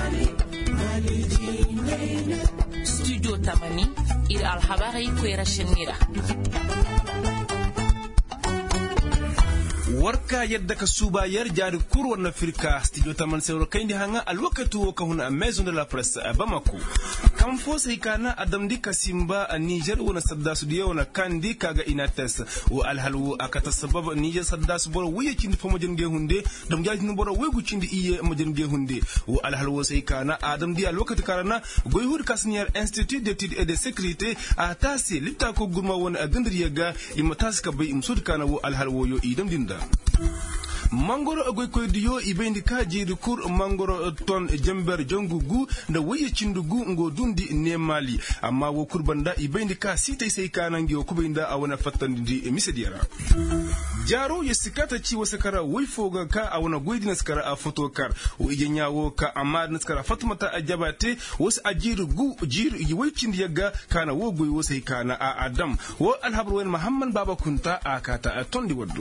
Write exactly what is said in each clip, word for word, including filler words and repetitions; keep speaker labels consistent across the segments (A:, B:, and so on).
A: Studio Tamani ila alhabari kwera shenira.
B: warka yadda ka suba yar jari kurwar na Afrika studio taman sauro kai hanga alwakatu ka huna maison de la presse a Bamako kan fo sai kana adam di kasimba a Niger wana sadda su diyo na kandi kaga inates wa alhalu akata sabab Niger sadda su boro wuye kindi fo majin ge hunde dam jaji ni boro wegu kindi iye majin ge hunde wa alhalu sai kana adam di alwakatu karana goyhur kasniyar institut d'études et de sécurité a tasi lipta ko gurma wona a gandir yaga imatas ka bai imsud kana wa alhalu yo idam dinda mangoro agoy koy diyo ibendi kaji de kur mangoro ton jember jongugu da waye cindugu ngo dundi ne mali amma wo kurbanda ibendi ka sitay sai kanangi o kubinda a wana fattandi misediyara jaro yesikata ci wasakara way foga ka a wana goydina skara a photokar o ijenyawo ka amad naskara fatmata ajabate was ajiru gu jiru yi cindi yaga kana wo goy wasay kana a adam wo alhabru wen muhammad baba kunta akata tondi waddo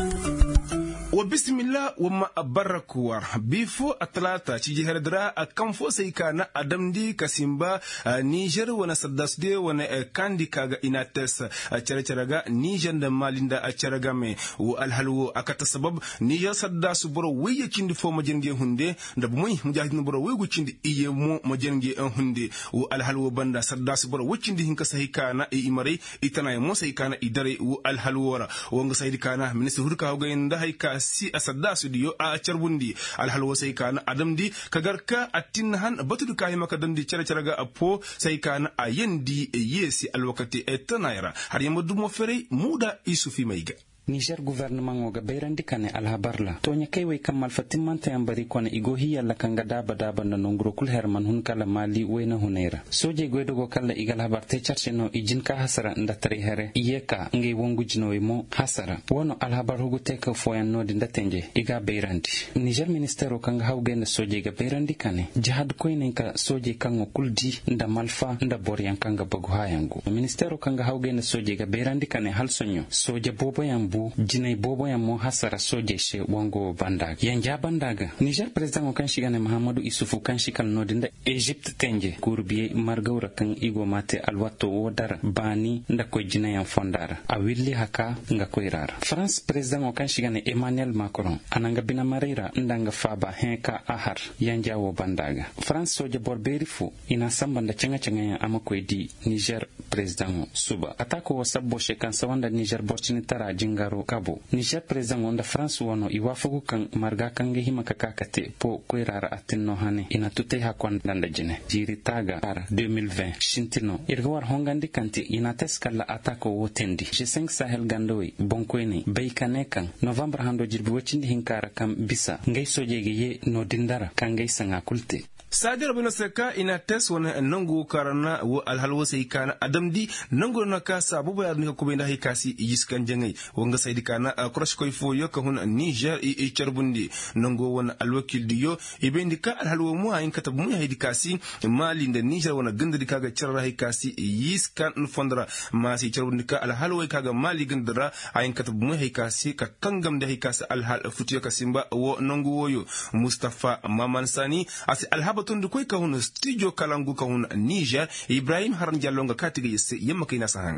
B: wa bismillah wa ma barakuwa bifo atlata ci jihar dara a kan fo sai kana adamdi kasimba Niger wana saddasde wana kandi kaga inates a cereceraga Niger da malinda a ceraga me wa alhalwo akata sabab Niger saddasu boro wiye cindi fo majenge hunde da bumuy mujahidin boro wegu cindi iye mo majenge hunde wa alhalwo banda saddasu boro wicindi hinka sai kana e imare itana mo sai kana idare wa alhalwora wanga sai kana minister hurka hawga inda haika si asadda su diyo a carbundi alhalwa sai kana adamdi kagarka atin han batudu kai maka dandi cere cerega apo sai kana ayendi yesi alwakati etanaira har yamadu mo fere muda isufi maiga
C: Niger gouvernement oga beyrandi kane alhabarla tonya kayway kamal fatimanta yambari kone igohi yalla kanga daba daba na nongro kul herman hun kala mali wena hunera soje goydogo kala igal habarte charcheno ijinka hasara ndatari here iyeka ngi wongu jinoymo hasara wono alhabar hugo teka foyan nodi ndatenje iga beyrandi Niger ministero kanga hawgene soje ga beyrandi kane jihad koyne ka soje kango kuldi nda malfa nda boryan kanga bagu hayangu ministero kanga hawgene soje ga beyrandi kane halsonyo soje bobo yambu jinay bobo ya mo hasara soje she wango bandaga yanja bandaga Niger president o kan shigane Mahamadou Issoufou kan shikal nodinda Egypt tenje kurbiye margawra kan igo mate alwato wodara bani nda ko jinay am fondara a willi haka nga koirara France president o kan shigane Emmanuel Macron ananga bina marira ndanga faba heka ahar yanja wo bandaga France soje borberi fu ina sambanda cenga cenga ya amakoy di Niger president suba atako wasabbo she kan sawanda Niger borchini tara jinga kabo Niger president wanda France wono iwafugu kan marga kange hima kakakate po koirara atinno hane ina tute hakwan danda jine jiri taga ara deux mille vingt shintino irgawar hongandi kanti ina teskala atako wotendi G cinq Sahel gandoi bonkoini beikane kan November hando jirbi wachindi hinkara kam bisa ngay sojege ye no dindara kan ngay sanga kulte
B: Sadir bin Saka ina tes wana nangu karana wa alhalwa sai kana adamdi nangu na ka sabu bayar ni ko benda hikasi yiskan jangai wanga sai dikana crush koy fo yo ka hun Niger e charbundi nangu wana alwakil diyo ibendi ka alhalwa mu ayin katab mu hidikasi mali da Niger wana gandari kaga charra hikasi yiskan fondra ma sai charbundi ka alhalwa kaga mali gandara ayin katab mu hikasi ka kangam da hikasi alhal futiyo kasimba wo nangu woyo Mustafa Maman Sani asi alhaba tun da kai ka hun studio kalangu ka hun Niger Ibrahim Haran Jallo ga katiga yesse yamma kai na sahan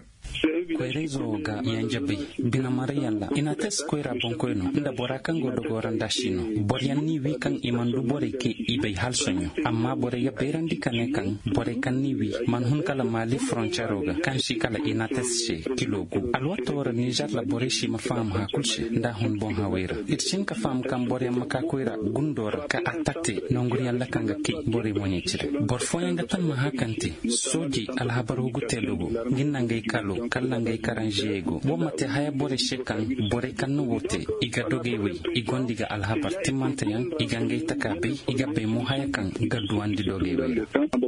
C: Kwerezo ga yanjabi bina mariyalla ina tes koira bonkoino nda borakan godo goranda shino boryan ni wi kan imandu bore ke ibay halsonyo amma bore ya berandi kane kan bore kan ni wi man hun kala mali frontiero ga kan shi kala ina tes she kilogu alwato wora Niger la bore shi ma fam ha kulshe nda hun bon hawera itchin ka fam kan bore maka koira gundora ka atakte nonguri yalla kan ga ki bore monye chire bor foyanga tan ma hakanti soji alhabaru gutelugo ginna ngay kalo kala ngay karanjego womate haya bore shekan bore kan wote iga dogewe igondiga alhabar timante yang iga ngay takabe iga be mo haya kan gaduandi dogewe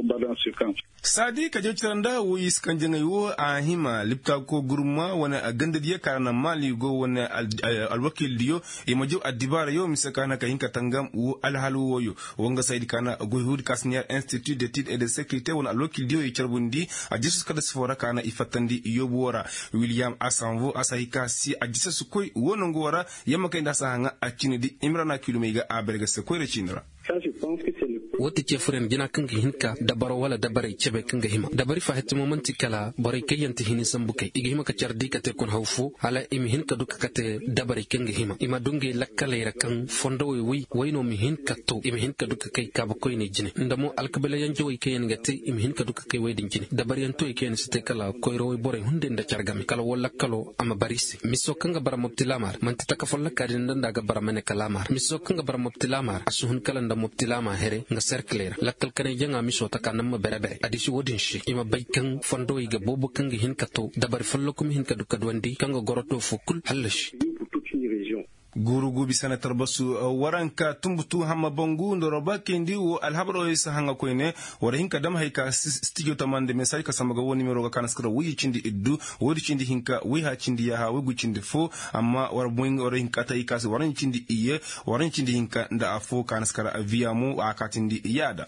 B: Sadi ka jawciranda wo iskan jangay wo ahima lipta ko guruma wana aganda diya karana mali go wana alwakil diyo imajo adibara yo misakana ka hinka tangam wo alhalu woyo wanga saidi kana gohud kasniya institut d'études et de sécurité wana alwakil diyo icharbundi a Jesus kada sifora kana ifatandi yobuwara William Asanvo asahika si a Jesus koy wonongo wara yamaka inda sahanga a cinidi imrana kilomega a berga se koy rechinra.
D: Ça, je pense que c'est le wata ce furen gina kan ga hinka da baro wala da bare ce be kan ga hima da bari fa hatta momenti kala bare kayanta hini sambukai igi hima ka cardi ka te kun hawfu hala imi hinka duka ka te da bare kan ga hima ima dunge lakkale rakan fondo wi wayno mi hinka to imi hinka duka kai ka ba koy ne jine ndamo alkabela yanjo way kayen ga te imi hinka duka kai way din jine da bare yanto kayen site kala koy roy bore hunde nda cargami kala wala kalo ama barisi miso kanga bara mobtilamar man ta ka folla kadin nda ga bara mane kalamar miso kanga bara mobtilamar asuhun kala nda mobtilama here nga cercler lakkal kane janga miso ta kanam ma bere bere adisi wodin shi ima baykan fondo yi ga bobo kanga hinka to da bare follo kum hinka duka dwandi kanga goroto fukul halash
B: gurugu bisana tarbasu waranka tumbutu hamma bongu ndoroba kendi wo alhabro isa hanga koine wara hinka dam hayka studio tamande mesaj ka samaga woni mero ga kanaskara wi cindi iddu wodi cindi hinka wi ha cindi ya ha wi cindi fo amma wara boing wara hinka tay kas waran cindi iye waran cindi hinka nda afo kanaskara aviamu akatindi yada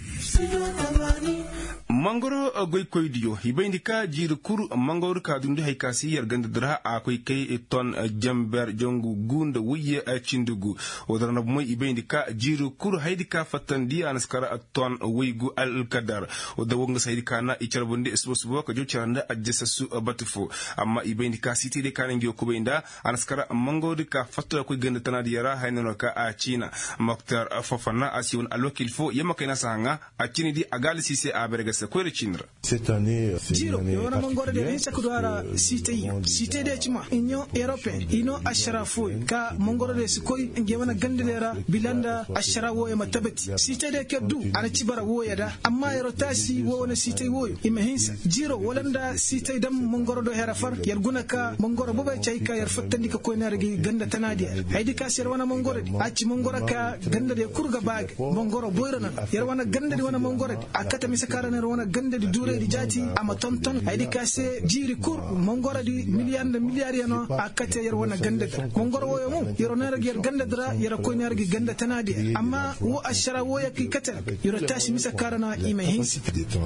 B: mangoro goy koy diyo hibayndi ka jiru kur mangoro ka dundu hay kasi yargande dra akoy kay ton jamber jongu gunda wiye cindugu odarna moy hibayndi ka jiru kur haydi ka fatandi anaskara ton wigu al kadar oda wonga saydi kana icarbonde esbosubo ko jocaranda ajjasasu batufo amma hibayndi ka siti de kana ngiyo ko bayinda anaskara mangoro ka fatto ko gande tanadi yara haynono ka a china maktar fofana asiwon alwakil fo yema kayna sanga a chini di agali sise aberga se ko rechinra
E: cette année
F: jiro yona mangoro de risa kudara site site de chima inyo européen ino ashrafo ka mangoro de sikoy ngewana gandelera bilanda ashrawo e matabati site de keddu ana cibara wo yada amma yaro tasi wo wona site wo ima hinsa jiro wolanda site dam mangoro do herafar yarguna ka mangoro boba chayka yar fattandi ka koy nargi ganda tanadi haydi ka ser wana mangoro di acci mangoro ka ganda de kurga bag mangoro boyrana yar wana ganda di wana mangoro akata misakara na wana ganda di dure di jati ama tonton haydi kase jiri kur mangoro di milliard de milliard yano akata yar wana ganda mangoro wo mu yaro na ragi ganda dra yaro ko na ragi ganda tanadi amma wo ashara wo yaki kata yaro tashi misakara na ima hinsi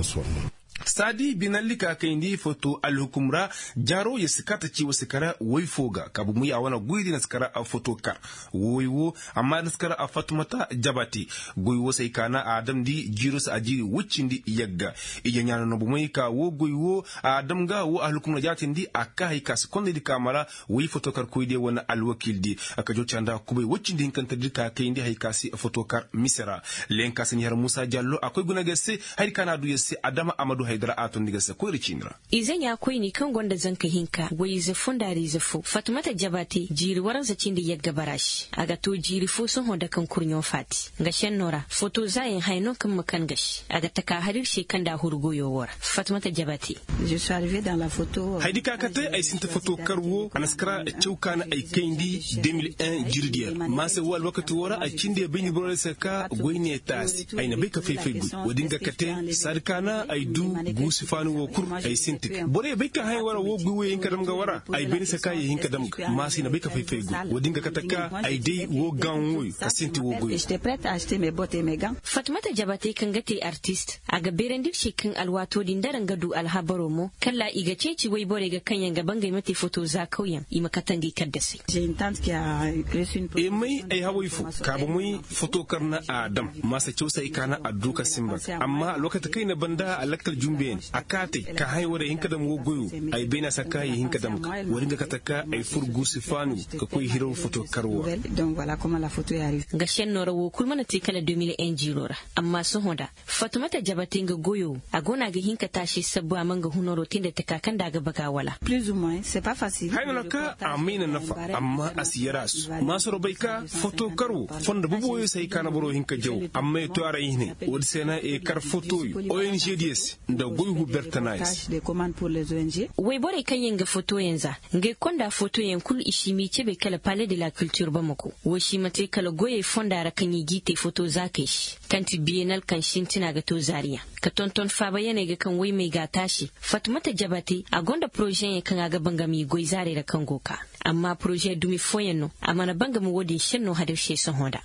B: sadi binallika kaindi foto alhukumra jaro yesikata ci wasikara waifoga kabu mu yawana guidi naskara a foto kar woiwo amma naskara a fatumata jabati goiwo sai kana adam di jirus ajiri wuccindi yagga iyanyana no bumai ka wo goiwo adam ga wo alhukumra jatindi akai kas konde di kamara wai foto kar koide wana alwakil di aka jocanda kubai wuccindi hinkanta dika kaindi haikasi foto kar misera lenka sanyar musa jallo akwai guna gesse hay kana du yesse adama amadu haidara atun diga sa koyri cinra
G: izan ya koyi ni kan gonda zanka hinka goyi za fundari za fu fatumata jabati jiri waran za cindi yagga barashi aga to jiri fu sun honda kan kurnyo fati ga shen nora foto zayin hainon kan makan gashi aga taka harir she kan da hurgoyo wara fatumata jabati
H: je suis arrivé dans la photo
B: haidi ka kate ay sinta foto karwo anaskara chewkana ay kendi deux mille un jirdiya masa wal wakati wara ay cindi bini borole saka goyne tasi ay na beka fefe gu wadinga kate sarkana ay du gusi fanu wo kur ay sintik bore beka hay wara wo gwi yin kadam ga wara ay beni saka yin kadam masi na beka fefe gu wadinga kataka ay dai wo gan wo asinti wo gwi
H: j'étais prête à acheter mes bottes et mes gants
G: fatumata jabate kan gate artiste aga berendik shekin alwato din daran gadu alhabaro mo kalla iga ceci wai bore ga kanyan gaban ga mate foto za kauyan ima katangi kaddase
H: j'ai une tante qui a reçu une
B: e mai ay hawai fu ka bu mai foto karna adam masa ceusa ikana aduka simba amma lokata kai na banda alakal jumbe akate ka hay wore hinka dam wo goyu ay bena saka yi hinka dam wori ga kataka ay furgu sifanu ka koy hiro foto karwa
H: donc voilà comment la photo est arrivée
G: ga shen nora wo kulmana te kala deux mille un jirora amma sun hoda fatumata jabate ga goyo agona ga hinka tashi sabbu amanga hunoro tinda ta kakan daga baga wala
H: plus ou moins c'est pas facile
B: hayna ka amina nafa amma asiyarasu maso robaika foto karwo fonda bubo sai kana boro hinka jaw amma to ara yine wodi sena e kar foto O N G D S da goyu bertanais
H: des commandes pour les O N G
G: wai bore kan yanga foto yanza ngai konda foto yan kul ishimi ce be kala palais de la culture ba mako wo shi mate kala goye fonda ra kan yi gite foto zakai shi kanti bienal kan shintina ga to zaria ka tonton fa bayane ga kan wai mai ga tashi fatumata jabate a gonda projet ya kan ga bangami goy zare da kan goka amma projet dumi foyenno amana bangami wodi shenno hadar she son hoda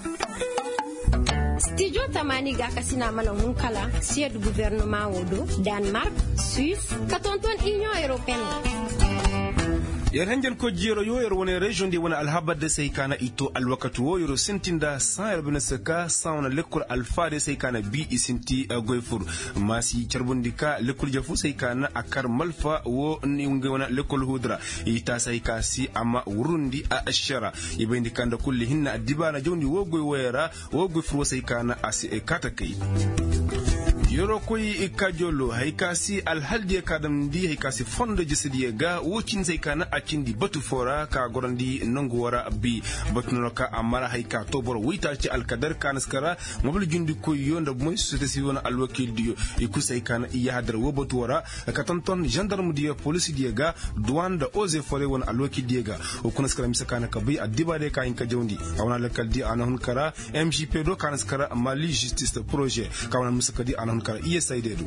I: Studio Tamani ga kasina malan hunkala siya du gouvernement wodo Denmark, Suisse, katonton Union Européenne.
B: yar hanjal ko jero yo yer wona region di wona alhabad de sai kana ito alwakatu wo yoro sintinda sa yar bina saka sa wona lekkur alfa de sai kana bi isinti goyfur masi charbundika lekkur jafu sai kana akar malfa wo ni ngi wona lekkol hudra ita sai kasi ama wurundi a ashara ibendi kanda kulli hinna adibana jawni wo goy wera wo goy fur sai kana asi e katakai yoro koy ikajolo haykasi alhaldi kadam di haykasi fondo jisidi ga wucin sai kana akindi batu fora ka gorandi nangu wara bi batu ka amara hayka to bor wita ci alkadar kanaskara mabul jundi ko yonda moy société civile alwakil diyo iku sai kana iya hadar wo batu wara ka tonton gendarme diyo police diyo ga douane da ose fore won alwakil diyo ga o kunaskara misaka na kabi adiba de ka inka jondi awana lakal di anahun kara M J P do kanaskara mali justice projet ka wana misaka di anahun kara iya sai dedu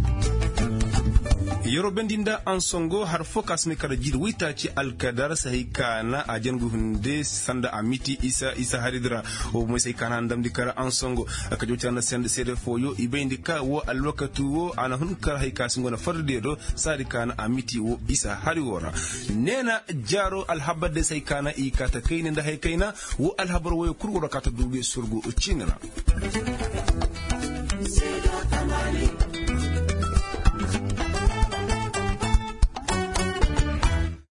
B: yoro bendinda an songo har focus me kada jid wita ci alkadar sai kana a jangu hunde sanda amiti isa isa haridra o mo sai kana ndam dikara an songo aka jota na sende sede foyo ibendi ka wo alwakatu wo ana hun kar hay kasingo na farde do sadi kana amiti wo isa hariwora nena jaro alhabad de sai kana i kata kaina da hay kaina wo alhabar wo kurgo kata duge surgo ucinra